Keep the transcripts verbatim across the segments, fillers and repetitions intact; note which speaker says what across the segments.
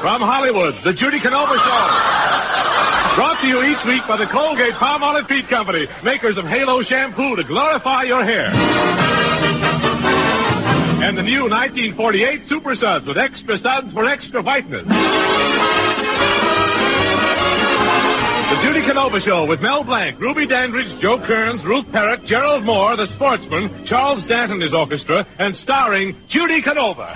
Speaker 1: From Hollywood, the Judy Canova Show. Brought to you each week by the Colgate Palmolive Feet Company, makers of Halo shampoo to glorify your hair. And the new nineteen forty-eight Super Suds with extra suds for extra whiteness. The Judy Canova Show with Mel Blanc, Ruby Dandridge, Joe Kearns, Ruth Perrott, Gerald Moore, the Sportsman, Charles Dant and his orchestra, and starring Judy Canova.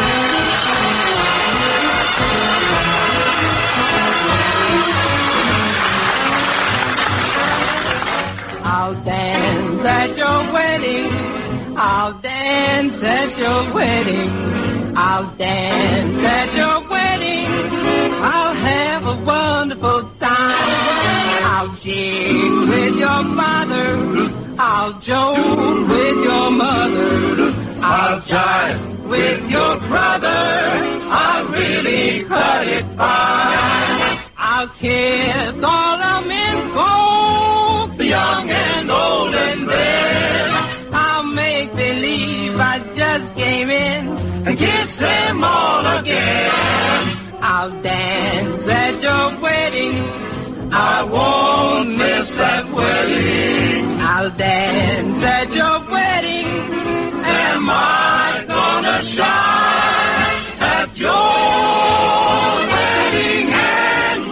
Speaker 2: I'll dance at your wedding. I'll dance at your wedding. I'll dance at your wedding. I'll have a wonderful time. I'll jig with your father. I'll joke with your mother. I'll jive with your brother. I'll really cut it fine. I'll kiss all the men folks, young and old and red. I'll make believe I just came in and kiss them all again. I'll dance at your wedding. I won't miss that wedding. I'll dance at your wedding. Am I gonna shine at your wedding and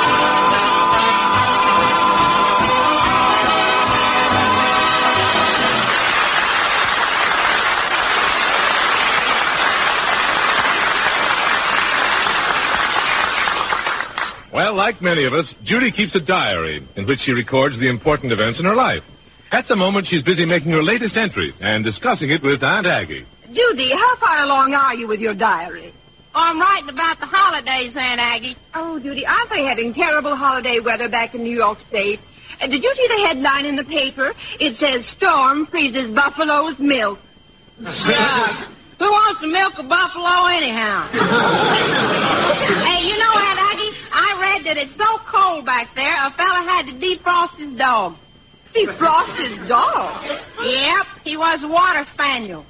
Speaker 1: Well, like many of us, Judy keeps a diary in which she records the important events in her life. At the moment, she's busy making her latest entry and discussing it with Aunt Aggie.
Speaker 3: Judy, how far along are you with your diary?
Speaker 2: Oh, I'm writing about the holidays, Aunt Aggie.
Speaker 3: Oh, Judy, aren't they having terrible holiday weather back in New York State? Uh, did you see the headline in the paper? It says, Storm freezes buffalo's milk.
Speaker 2: Shucks. Who wants to milk a buffalo anyhow? Hey, you know, Aunt Aggie, I read that it's so cold back there, a fella had to defrost his dog.
Speaker 3: Defrost his dog?
Speaker 2: Yep, he was a water spaniel.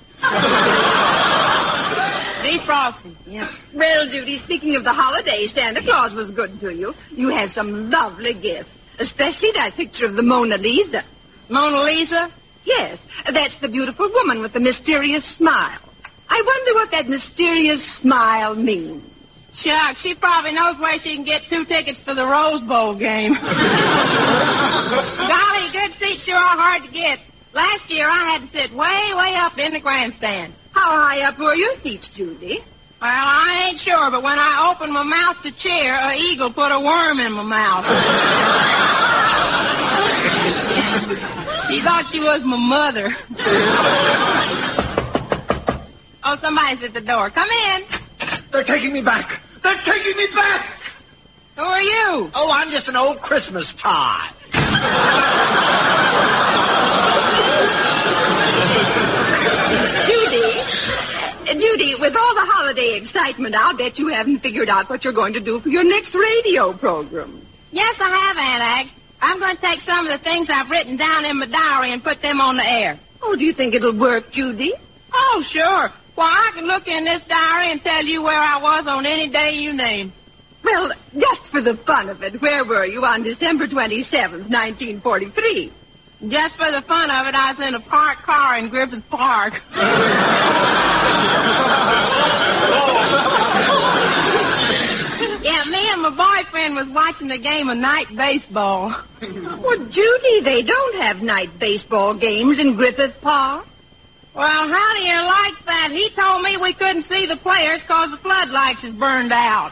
Speaker 2: Defrosting, yes.
Speaker 3: Well, Judy, speaking of the holidays, Santa Claus was good to you. You have some lovely gifts, especially that picture of the Mona Lisa.
Speaker 2: Mona Lisa?
Speaker 3: Yes, that's the beautiful woman with the mysterious smile. I wonder what that mysterious smile means.
Speaker 2: Shucks, she probably knows where she can get two tickets for the Rose Bowl game. Golly, good seats sure are hard to get. Last year I had to sit way, way up in the grandstand.
Speaker 3: How high up were your seats, Judy?
Speaker 2: Well, I ain't sure, but when I opened my mouth to cheer, an eagle put a worm in my mouth. She thought she was my mother. Oh, somebody's at the door. Come in.
Speaker 4: They're taking me back. They're taking me back.
Speaker 2: Who are you?
Speaker 4: Oh, I'm just an old Christmas tie.
Speaker 3: Judy, Judy, with all the holiday excitement, I'll bet you haven't figured out what you're going to do for your next radio program.
Speaker 2: Yes, I have, Aunt Ag. I'm going to take some of the things I've written down in my diary and put them on the air.
Speaker 3: Oh, do you think it'll work, Judy?
Speaker 2: Oh, sure. Why, I can look in this diary and tell you where I was on any day you name.
Speaker 3: Well, just for the fun of it, where were you on December twenty-seventh, nineteen forty-three?
Speaker 2: Just for the fun of it, I was in a parked car in Griffith Park. Yeah, me and my boyfriend was watching a game of night baseball.
Speaker 3: Well, Judy, they don't have night baseball games in Griffith Park.
Speaker 2: Well, how do you like that? He told me we couldn't see the players because the floodlights is burned out.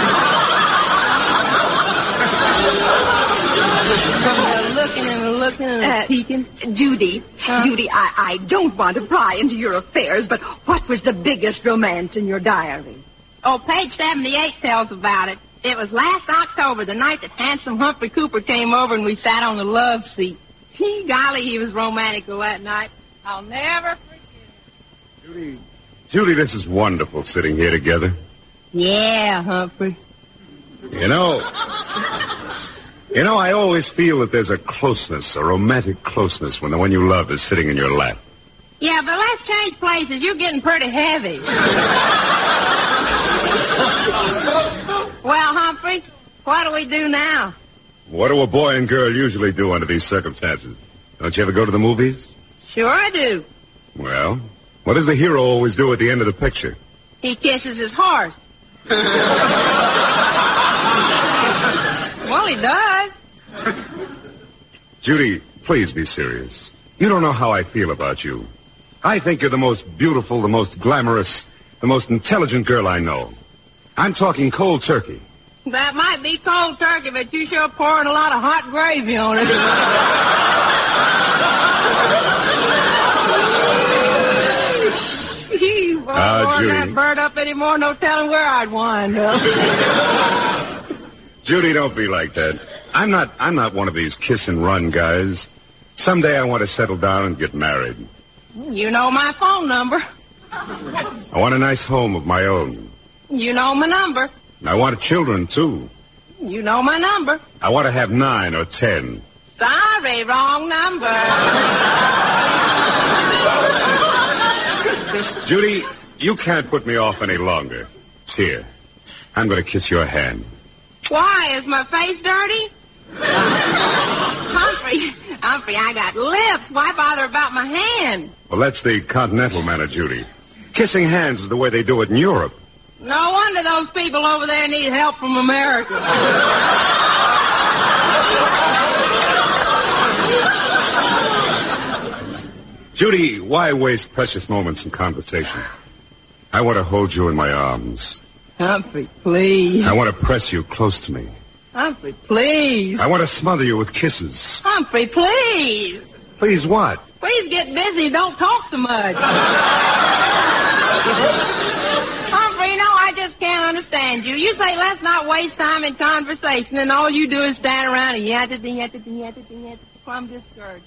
Speaker 2: looking and looking and
Speaker 3: uh,
Speaker 2: peeking.
Speaker 3: Judy,
Speaker 2: huh?
Speaker 3: Judy, I, I don't want to pry into your affairs, but what was the biggest romance in your diary?
Speaker 2: Oh, page seventy-eight tells about it. It was last October, the night that handsome Humphrey Cooper came over and we sat on the love seat. Gee, golly, he was romantical that night. I'll never forget it.
Speaker 5: Judy, Judy, this is wonderful sitting here together.
Speaker 2: Yeah, Humphrey.
Speaker 5: You know, you know, I always feel that there's a closeness, a romantic closeness when the one you love is sitting in your lap.
Speaker 2: Yeah, but let's change places. You're getting pretty heavy.
Speaker 3: What do we do now?
Speaker 5: What do a boy and girl usually do under these circumstances? Don't you ever go to the movies?
Speaker 3: Sure I do.
Speaker 5: Well, what does the hero always do at the end of the picture?
Speaker 3: He kisses his horse. Well, he does.
Speaker 5: Judy, please be serious. You don't know how I feel about you. I think you're the most beautiful, the most glamorous, the most intelligent girl I know. I'm talking cold turkey.
Speaker 3: That might be cold turkey, but you sure pouring a lot of hot gravy on it. Boy,
Speaker 5: Ah, Judy.
Speaker 3: that bird up anymore, no telling where I'd wind up.
Speaker 5: Judy, don't be like that. I'm not I'm not one of these kiss and run guys. Someday I want to settle down and get married.
Speaker 3: You know my phone number.
Speaker 5: I want a nice home of my own.
Speaker 3: You know my number.
Speaker 5: I want children, too.
Speaker 3: You know my number.
Speaker 5: I want to have nine or ten.
Speaker 3: Sorry, wrong number.
Speaker 5: Judy, you can't put me off any longer. Here, I'm going to kiss your hand.
Speaker 3: Why? Is my face dirty? Humphrey, Humphrey, I got lips. Why bother about my hand?
Speaker 5: Well, that's the continental manner, Judy. Kissing hands is the way they do it in Europe.
Speaker 3: No wonder those people over there need help from America.
Speaker 5: Judy, why waste precious moments in conversation? I want to hold you in my arms.
Speaker 3: Humphrey, please.
Speaker 5: I want to press you close to me.
Speaker 3: Humphrey, please.
Speaker 5: I want to smother you with kisses.
Speaker 3: Humphrey, please.
Speaker 5: Please what?
Speaker 3: Please get busy. Don't talk so much. Humphrey, you know, I just can't understand you. You say let's not waste time in conversation, and all you do is stand around and yatta ding yatta ding yatta ding yatta. I'm discouraged.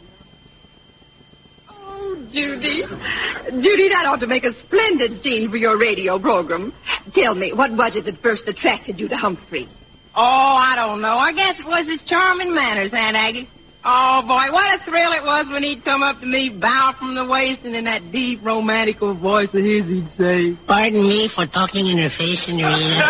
Speaker 3: Oh, Judy. Judy, that ought to make a splendid scene for your radio program. Tell me, what was it that first attracted you to Humphrey? Oh, I don't know. I guess it was his charming manners, Aunt Aggie. Oh, boy, what a thrill it was when he'd come up to me, bow from the waist, and in that deep, romantical voice of his, he'd say,
Speaker 6: "Pardon me for talking in your face, Senorita."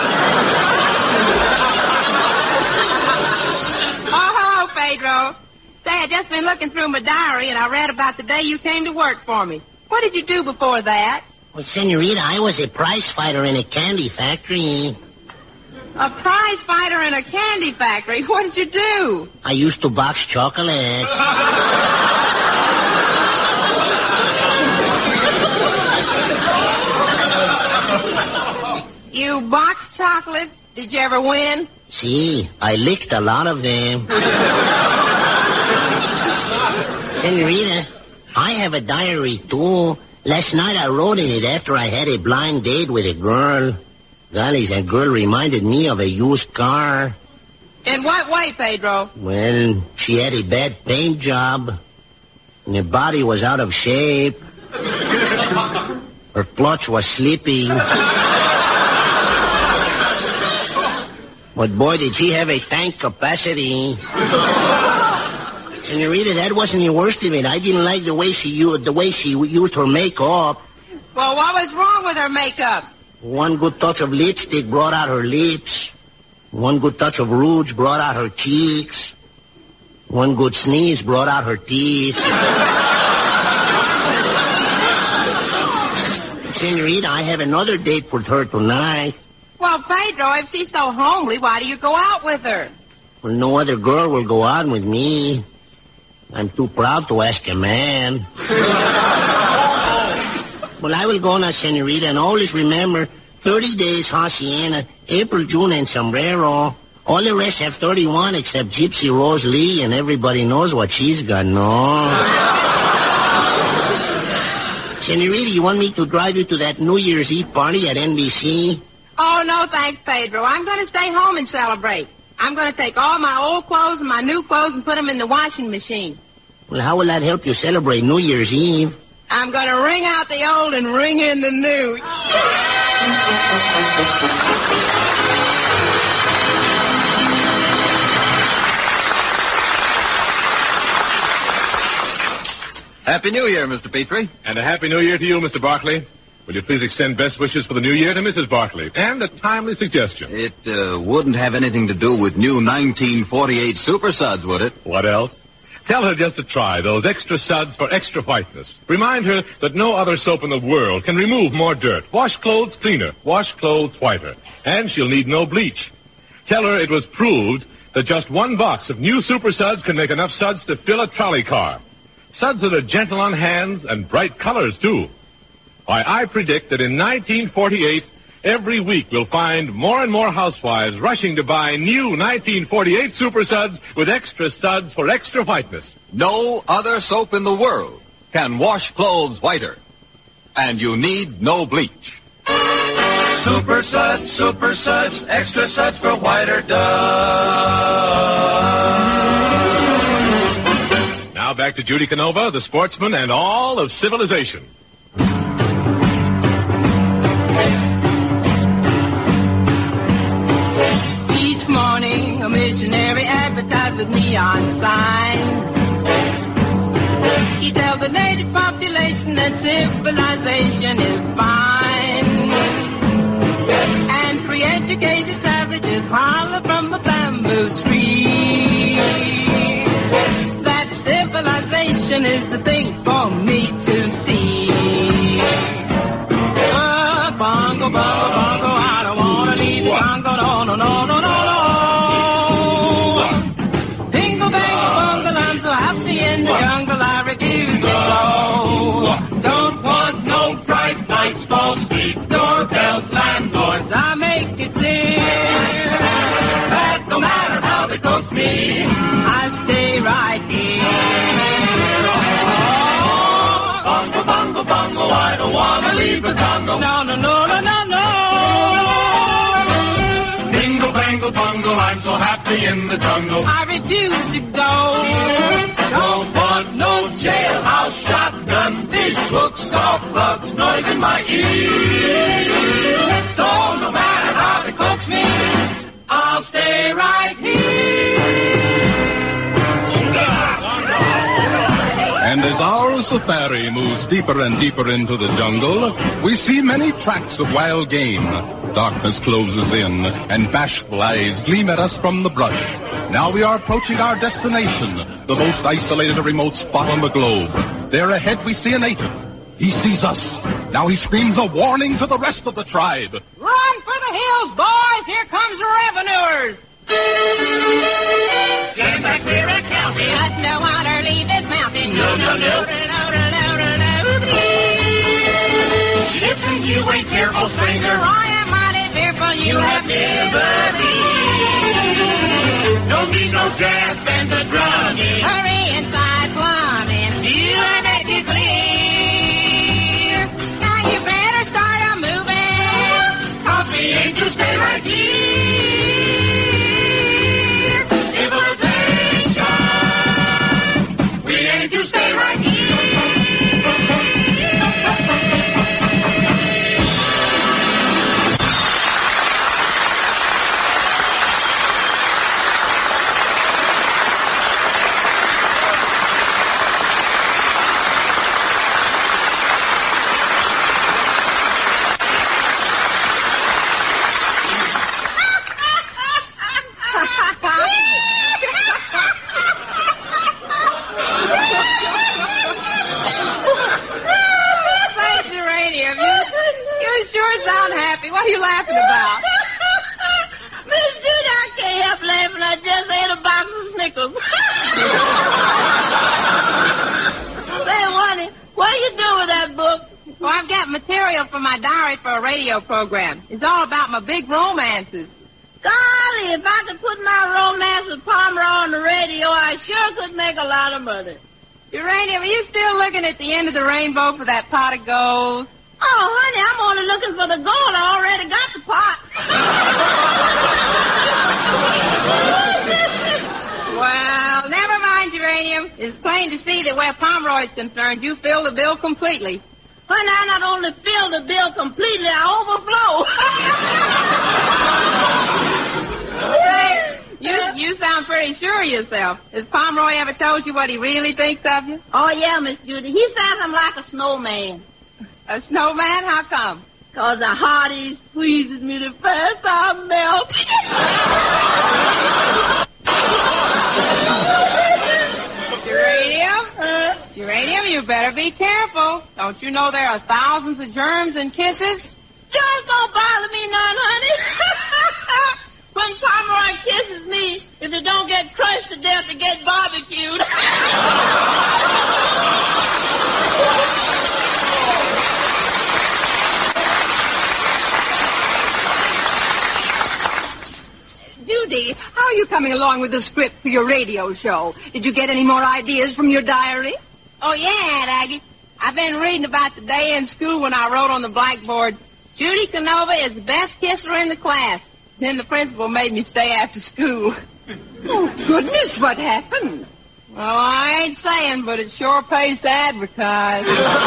Speaker 3: Oh, hello, Pedro. Say, I just been looking through my diary, and I read about the day you came to work for me. What did you do before that?
Speaker 6: Well, Senorita, I was a prize fighter in a candy factory.
Speaker 3: A prize fighter in a candy factory? What did you do?
Speaker 6: I used to box chocolates.
Speaker 3: You boxed chocolates? Did you ever win?
Speaker 6: See, I licked a lot of them. Senorita, I have a diary, too. Last night I wrote in it after I had a blind date with a girl. Golly, that girl reminded me of a used car.
Speaker 3: In what way, Pedro?
Speaker 6: Well, she had a bad paint job. And her body was out of shape. Her clutch was slipping. But boy, did she have a tank capacity. Senorita, that wasn't the worst of it. I didn't like the way she used the way she used her makeup.
Speaker 3: Well, what was wrong with her makeup?
Speaker 6: One good touch of lipstick brought out her lips. One good touch of rouge brought out her cheeks. One good sneeze brought out her teeth. Senorita, I have another date with her tonight.
Speaker 3: Well, Pedro, if she's so homely, why do you go out with her?
Speaker 6: Well, no other girl will go out with me. I'm too proud to ask a man. Well, I will go now, Senorita, and always remember, thirty days Hacienda, April, June, and Sombrero. All the rest have thirty-one except Gypsy Rose Lee, and everybody knows what she's got, no? Senorita, you want me to drive you to that New Year's Eve party at N B C?
Speaker 3: Oh, no, thanks, Pedro. I'm going to stay home and celebrate. I'm going to take all my old clothes and my new clothes and put them in the washing machine.
Speaker 6: Well, how will that help you celebrate New Year's Eve?
Speaker 3: I'm going to wring out the old and ring in the new.
Speaker 7: Happy New Year, Mister Petrie.
Speaker 1: And a happy new year to you, Mister Barkley. Will you please extend best wishes for the new year to Missus Barkley? And a timely suggestion.
Speaker 7: It uh, wouldn't have anything to do with new nineteen forty-eight Super Suds, would it?
Speaker 1: What else? Tell her just to try those extra suds for extra whiteness. Remind her that no other soap in the world can remove more dirt. Wash clothes cleaner. Wash clothes whiter. And she'll need no bleach. Tell her it was proved that just one box of new Super Suds can make enough suds to fill a trolley car. Suds that are gentle on hands and bright colors, too. Why, I predict that in nineteen forty-eight, every week we'll find more and more housewives rushing to buy new nineteen forty-eight Super Suds with extra suds for extra whiteness.
Speaker 7: No other soap in the world can wash clothes whiter. And you need no bleach.
Speaker 8: Super Suds, Super Suds, extra suds for whiter dust.
Speaker 1: Now back to Judy Canova, the sportsman, and all of civilization.
Speaker 2: Each morning, a missionary advertised with neon signs. He tells the native population that civilization is fine. And free-educated savages holler from a bamboo tree. That civilization is the thing for me to see. Oh, bongo, bongo, bongo, I don't want to leave the Congo, no, no, no, no, no, no. Bingo, bango, bongo, I'm so happy in the jungle, I refuse to go. Don't want no bright lights, false street, doorbells, landlords, I make it clear that no matter how they coax me, I stay right here. Oh, bongo, bongo, bongo, I don't want to leave the Congo. No, no, no, no, no, no.
Speaker 8: Bingo, bango, bungle, I'm so happy in the jungle.
Speaker 2: I refuse to go.
Speaker 8: Don't want no jailhouse, shotgun, fish hooks, golf clubs, noise in my ear. So no matter how they coax me, I'll stay right here.
Speaker 9: And as our safari moves deeper and deeper into the jungle, we see many tracks of wild game. Darkness closes in, and bashful eyes gleam at us from the brush. Now we are approaching our destination, the most isolated and remote spot on the globe. There ahead we see a native. He sees us. Now he screams a warning to the rest of the tribe.
Speaker 2: Run for the hills, boys! Here comes the revenuers!
Speaker 8: Stand back here and count it.
Speaker 2: Touch no water, leave this mountain.
Speaker 8: No, no, no. Shifting, you ain't careful, stranger.
Speaker 2: I am mighty fearful, you have
Speaker 8: misery. Don't need no jazz band to drum in.
Speaker 2: Hurry inside, plumbing.
Speaker 8: You and make it clear.
Speaker 2: Now you better start a moving.
Speaker 8: Cause we aim to stay right here. Civilization. We aim to stay right here.
Speaker 2: What are you laughing about?
Speaker 3: Miss Judy, I can't help laughing. I just ate a box of Snickers. Say, Wani, what do you do with that book?
Speaker 2: Well, I've got material for my diary for a radio program. It's all about my big romances.
Speaker 3: Golly, if I could put my romance with Pomeroy on the radio, I sure could make a lot of money.
Speaker 2: Urania, are you still looking at the end of the rainbow for that pot of gold?
Speaker 3: Oh, honey, I'm only looking for the gold. I already got the pot.
Speaker 2: Well, never mind, Uranium. It's plain to see that where Pomeroy's concerned, you fill the bill completely.
Speaker 3: Honey, I not only fill the bill completely, I overflow.
Speaker 2: Hey, you, you sound pretty sure of yourself. Has Pomeroy ever told you what he really thinks of you?
Speaker 3: Oh, yeah, Miss Judy. He says I'm like a snowman. A snowman? How come?
Speaker 10: Because the hot he squeezes me the fast I melt.
Speaker 3: Geranium? Uh, Geranium, you better be careful. Don't you know there are thousands of germs in kisses?
Speaker 10: Just don't bother me none, honey. When Pomeroy kisses me, if they don't get crushed to death, they get barbecued.
Speaker 3: Judy, how are you coming along with the script for your radio show? Did you get any more ideas from your diary?
Speaker 10: Oh, yeah, Aunt Aggie. I've been reading about the day in school when I wrote on the blackboard, Judy Canova is the best kisser in the class. Then the principal made me stay after school.
Speaker 3: Oh, goodness, what happened?
Speaker 10: Well, I ain't saying, but it sure pays to advertise.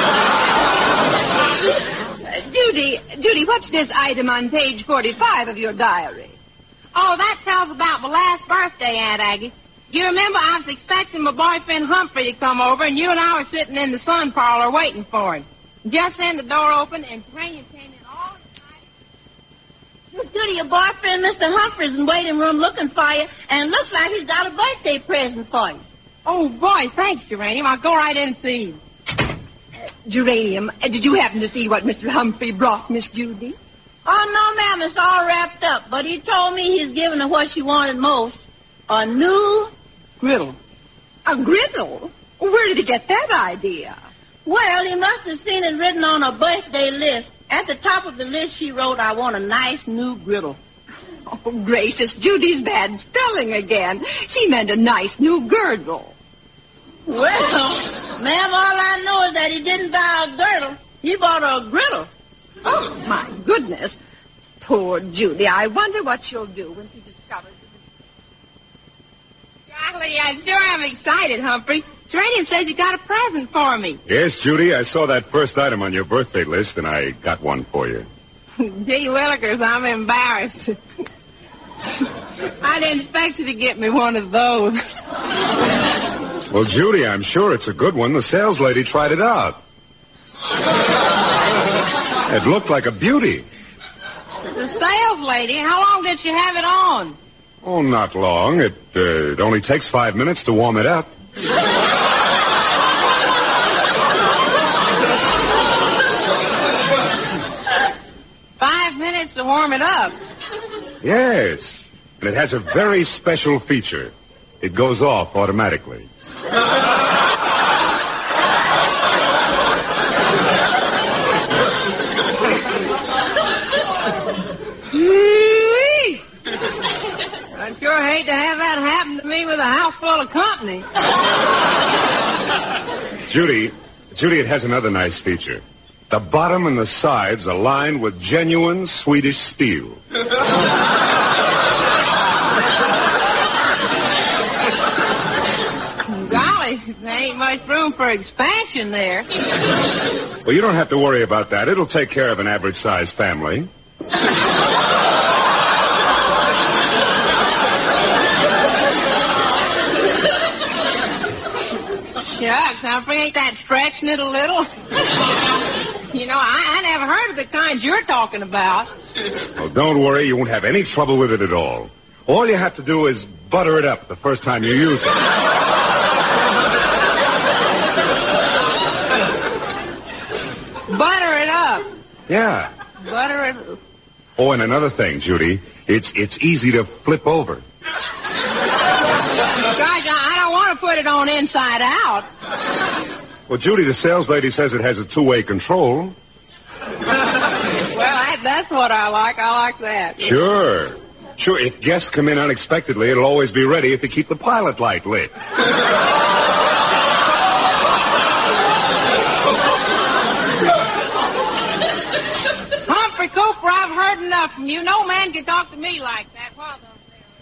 Speaker 3: uh, Judy, Judy, what's this item on page forty-five of your diary?
Speaker 10: Oh, that tells about my last birthday, Aunt Aggie. You remember I was expecting my boyfriend Humphrey to come over, and you and I were sitting in the sun parlor waiting for him. Just then the door opened, and Geranium came in all excited. Well, Judy, your boyfriend, Mister Humphrey's in the waiting room looking for you, and it looks like he's got a birthday present for you.
Speaker 3: Oh, boy, thanks, Geranium. I'll go right in and see him. Uh, Geranium, uh, did you happen to see what Mister Humphrey brought Miss Judy?
Speaker 10: Oh, no, ma'am, it's all wrapped up. But he told me he's giving her what she wanted most, a new griddle.
Speaker 3: A griddle? Where did he get that idea?
Speaker 10: Well, he must have seen it written on a birthday list. At the top of the list, she wrote, I want a nice new griddle.
Speaker 3: Oh, gracious, Judy's bad spelling again. She meant a nice new girdle.
Speaker 10: Well, ma'am, all I know is that he didn't buy a girdle. He bought her a griddle.
Speaker 3: Oh, my goodness. Poor Judy. I wonder what she'll do when she discovers it. Golly, I sure am excited, Humphrey. Geranium says you got a present for me.
Speaker 5: Yes, Judy, I saw that first item on your birthday list, and I got one for you.
Speaker 3: Gee willikers, I'm embarrassed. I didn't expect you to get me one of those.
Speaker 5: Well, Judy, I'm sure it's a good one. The sales lady tried it out. It looked like a beauty.
Speaker 3: The sales lady? How long did she have it on?
Speaker 5: Oh, not long. It, uh, it only takes five minutes to warm it up.
Speaker 3: Five minutes to warm it up?
Speaker 5: Yes. And it has a very special feature. It goes off automatically.
Speaker 3: I sure hate to have that happen to me with a house full of company.
Speaker 5: Judy, Judy, it has another nice feature. The bottom and the sides are lined with genuine Swedish steel.
Speaker 3: Golly, there ain't much room for expansion there.
Speaker 5: Well, you don't have to worry about that. It'll take care of an average-sized family.
Speaker 3: Shucks, Humphrey, ain't that stretching it a little? You know, I, I never heard of the kind you're talking about.
Speaker 5: Well, don't worry. You won't have any trouble with it at all. All you have to do is butter it up the first time you use it.
Speaker 3: Butter it up?
Speaker 5: Yeah.
Speaker 3: Butter it up.
Speaker 5: Oh, and another thing, Judy. It's it's easy to flip over.
Speaker 3: Gosh, I don't want to put it on inside out.
Speaker 5: Well, Judy, the sales lady says it has a two-way control.
Speaker 3: Well, that, that's what I like. I like that.
Speaker 5: Sure. Sure, if guests come in unexpectedly, it'll always be ready if you keep the pilot light lit.
Speaker 3: Humphrey Cooper, I've heard enough from you. No man can talk to me like that. What the...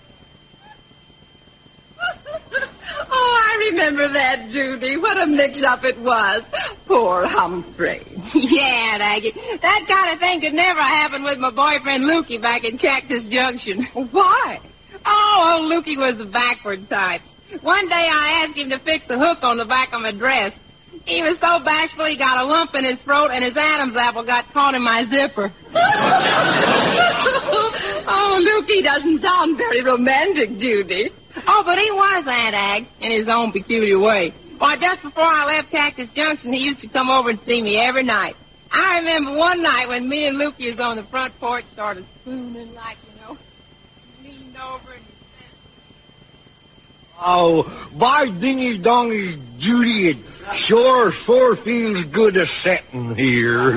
Speaker 3: Oh, I remember that, Judy. What a mix-up it was. Poor Humphrey. Yeah, Aggie. That kind of thing could never happen with my boyfriend Lukey back in Cactus Junction. Why? Oh, old Lukey was the backward type. One day I asked him to fix the hook on the back of my dress.
Speaker 10: He was so bashful he got a lump in his throat and his Adam's apple got caught in my zipper.
Speaker 3: Oh, Lukey doesn't sound very romantic, Judy.
Speaker 10: Oh, but he was, Aunt Ag, in his own peculiar way. Why, just before I left Cactus Junction, he used to come over and see me every night. I remember one night when me and Lukey was on the front porch, started spooning like, you know, leaned over and...
Speaker 4: Oh, by dingy dongies, Judy, it sure, sure feels good a setting here.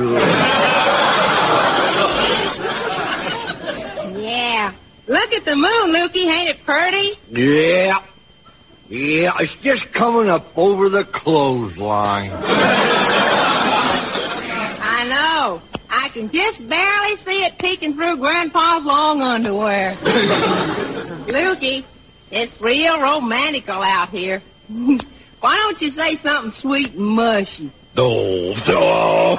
Speaker 10: Yeah. Look at the moon, Lukey. Ain't it pretty?
Speaker 4: Yeah. Yeah, it's just coming up over the clothesline.
Speaker 10: I know. I can just barely see it peeking through Grandpa's long underwear. Lukey, it's real romantical out here. Why don't you say something sweet and mushy?
Speaker 4: Oh, oh,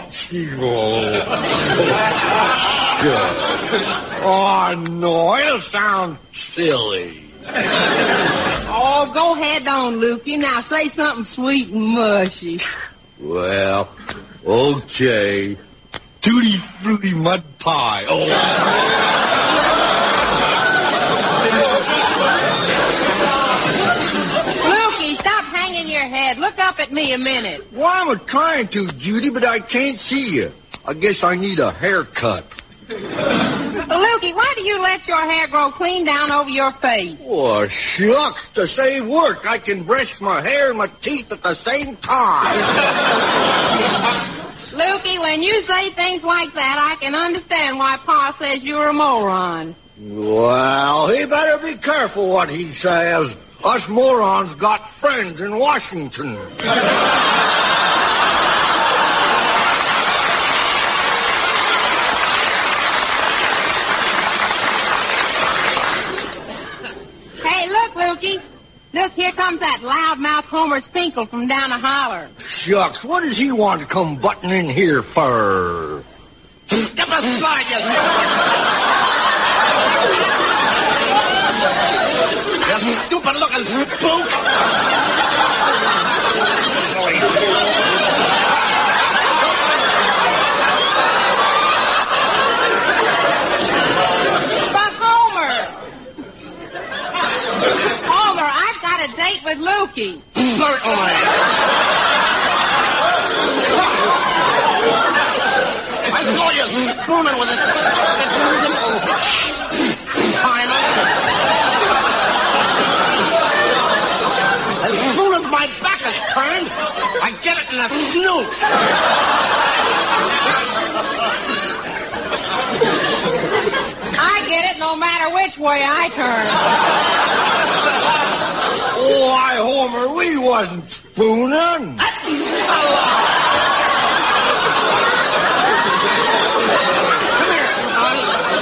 Speaker 4: oh, no, it'll sound silly.
Speaker 10: Oh, go ahead on, Lukey. Now say something sweet and mushy.
Speaker 4: Well, okay. Tutti frutti mud pie. Oh.
Speaker 10: Look up at me a minute.
Speaker 4: Well, I'm trying to, Judy, but I can't see you. I guess I need a haircut.
Speaker 10: Lukey, why do you let your hair grow clean down over your face?
Speaker 4: Oh, shucks. To save work, I can brush my hair and my teeth at the same time.
Speaker 10: Lukey, when you say things like that, I can understand why Pa says you're a moron.
Speaker 4: Well, he better be careful what he says. Us morons got friends in Washington.
Speaker 10: Hey, look, Lukey. Look, here comes that loudmouth Homer Spinkle from down the holler.
Speaker 4: Shucks, what does he want to come butting in here for?
Speaker 6: Step aside, you You stupid-looking spook!
Speaker 10: But Homer! Homer, I've got a date with Lukey.
Speaker 6: Certainly. I saw you spooning with it. Timer. As soon as my back is turned, I get it in the snoot.
Speaker 10: I get it no matter which way I turn.
Speaker 4: Oh, I, Homer, we wasn't spooning.
Speaker 6: Come here, son.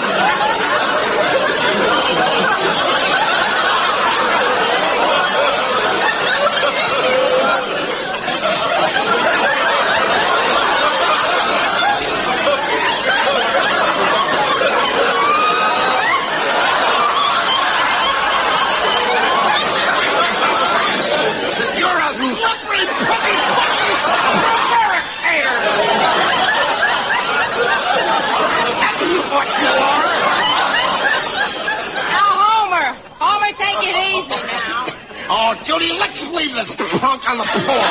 Speaker 6: Judy, let's leave this punk on the floor.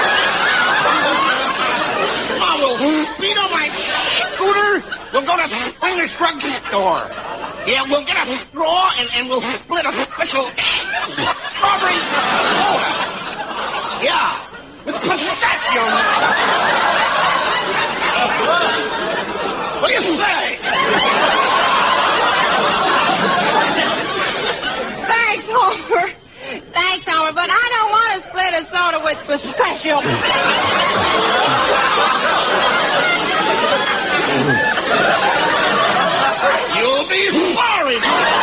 Speaker 6: I will speed on my scooter. We'll go to Springer's Drug Store. Yeah, we'll get a straw and, and we'll split a special strawberry soda. Yeah, with pistachio. What do you say?
Speaker 10: Thanks, Homer. Thanks, Homer, but I don't want to split a soda with pistachio.
Speaker 6: You'll be sorry.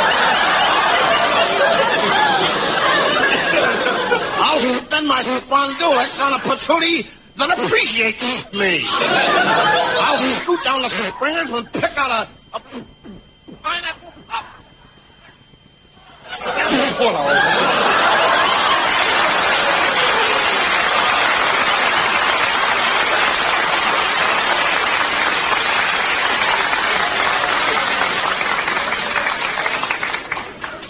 Speaker 6: I'll spend my spondulics on a patootie that appreciates me. I'll scoot down the Springers and pick out a, a pineapple pup.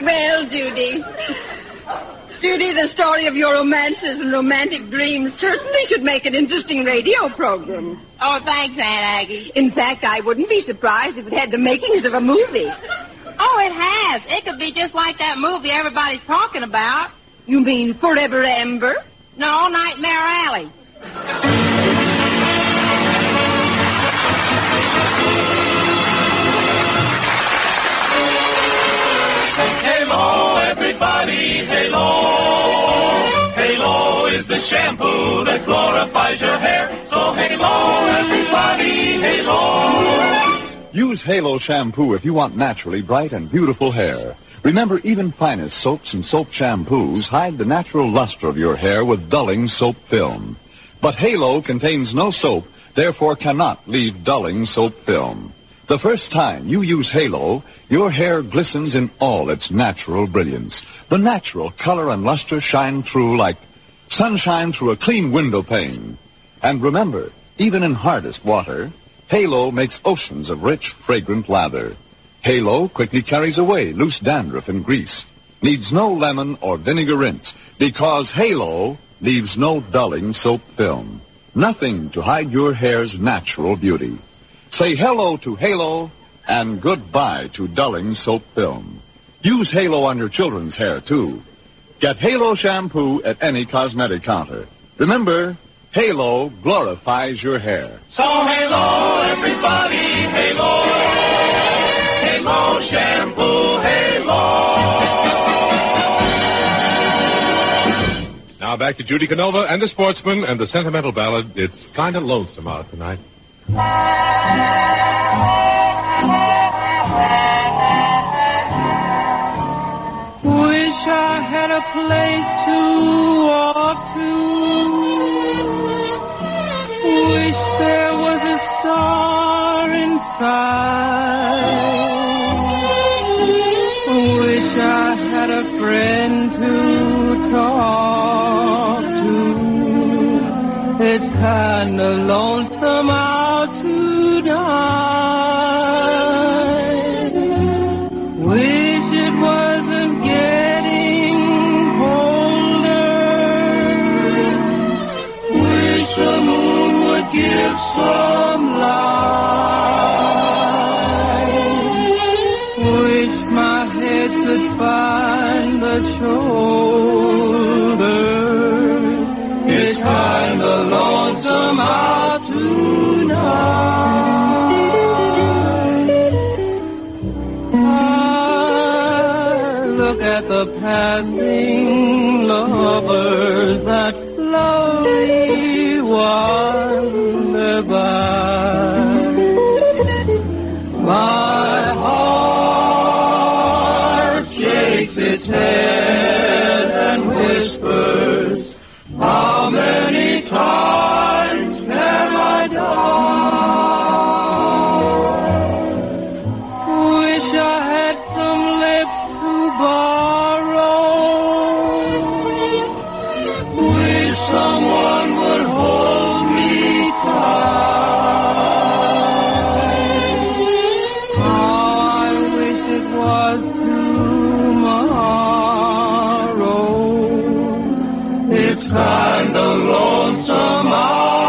Speaker 3: Well, Judy. Judy, the story of your romances and romantic dreams certainly should make an interesting radio program.
Speaker 10: Oh, thanks, Aunt Aggie.
Speaker 3: In fact, I wouldn't be surprised if it had the makings of a movie.
Speaker 10: Oh, it has. It could be just like that movie everybody's talking about.
Speaker 3: You mean Forever Amber?
Speaker 10: No, Nightmare Alley.
Speaker 8: Halo, everybody, Halo. Halo is the shampoo that glorifies your hair. So Halo, everybody, Halo.
Speaker 11: Use Halo shampoo if you want naturally bright and beautiful hair. Remember, even finest soaps and soap shampoos hide the natural luster of your hair with dulling soap film. But Halo contains no soap, therefore cannot leave dulling soap film. The first time you use Halo, your hair glistens in all its natural brilliance. The natural color and luster shine through like sunshine through a clean window pane. And remember, even in hardest water, Halo makes oceans of rich, fragrant lather. Halo quickly carries away loose dandruff and grease. Needs no lemon or vinegar rinse because Halo leaves no dulling soap film. Nothing to hide your hair's natural beauty. Say hello to Halo and goodbye to dulling soap film. Use Halo on your children's hair, too. Get Halo shampoo at any cosmetic counter. Remember, Halo glorifies your hair.
Speaker 8: So Halo, everybody, Halo. Halo shampoo, Halo.
Speaker 1: Now back to Judy Canova and the Sportsman and the sentimental ballad, It's Kinda Lonesome Out Tonight.
Speaker 2: Wish I had a place to walk to. Wish there was a star inside. Wish I had a friend to talk to. It's kinda lonesome out tonight. Wish it wasn't getting colder. Wish the moon would give some light. Wish my head could find the shoulder. It's kinda lonesome out tonight. I look at the passing lovers that slowly wander by. My heart shakes its head and whispers, how many times can I die? Wish I had some lips to borrow. Wish someone would hold me tight. I wish it was tomorrow. It's kinda lonesome out.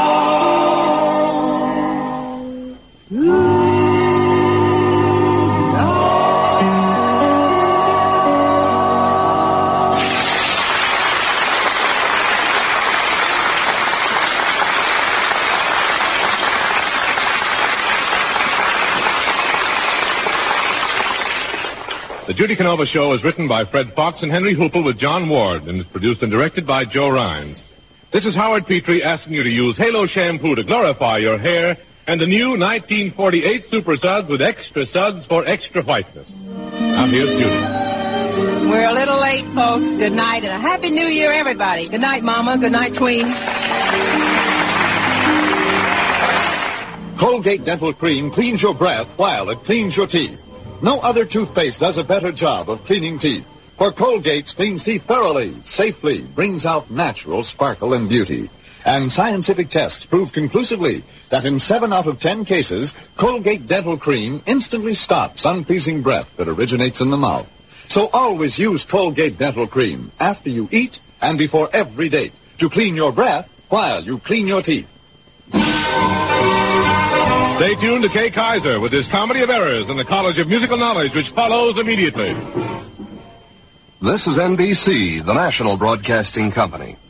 Speaker 1: The Judy Canova Show is written by Fred Fox and Henry Hoople with John Ward and is produced and directed by Joe Rhines. This is Howard Petrie asking you to use Halo shampoo to glorify your hair and the new nineteen forty-eight Super Suds with extra suds for extra whiteness. Now here's Judy.
Speaker 10: We're a little late, folks. Good night and a Happy New Year, everybody. Good night, Mama. Good night, Queen.
Speaker 11: Colgate Dental Cream cleans your breath while it cleans your teeth. No other toothpaste does a better job of cleaning teeth. For Colgate cleans teeth thoroughly, safely, brings out natural sparkle and beauty. And scientific tests prove conclusively that in seven out of ten cases, Colgate Dental Cream instantly stops unpleasing breath that originates in the mouth. So always use Colgate Dental Cream after you eat and before every date to clean your breath while you clean your teeth.
Speaker 1: Stay tuned to Kay Kaiser with his Comedy of Errors in the College of Musical Knowledge, which follows immediately.
Speaker 12: This is N B C, the national broadcasting company.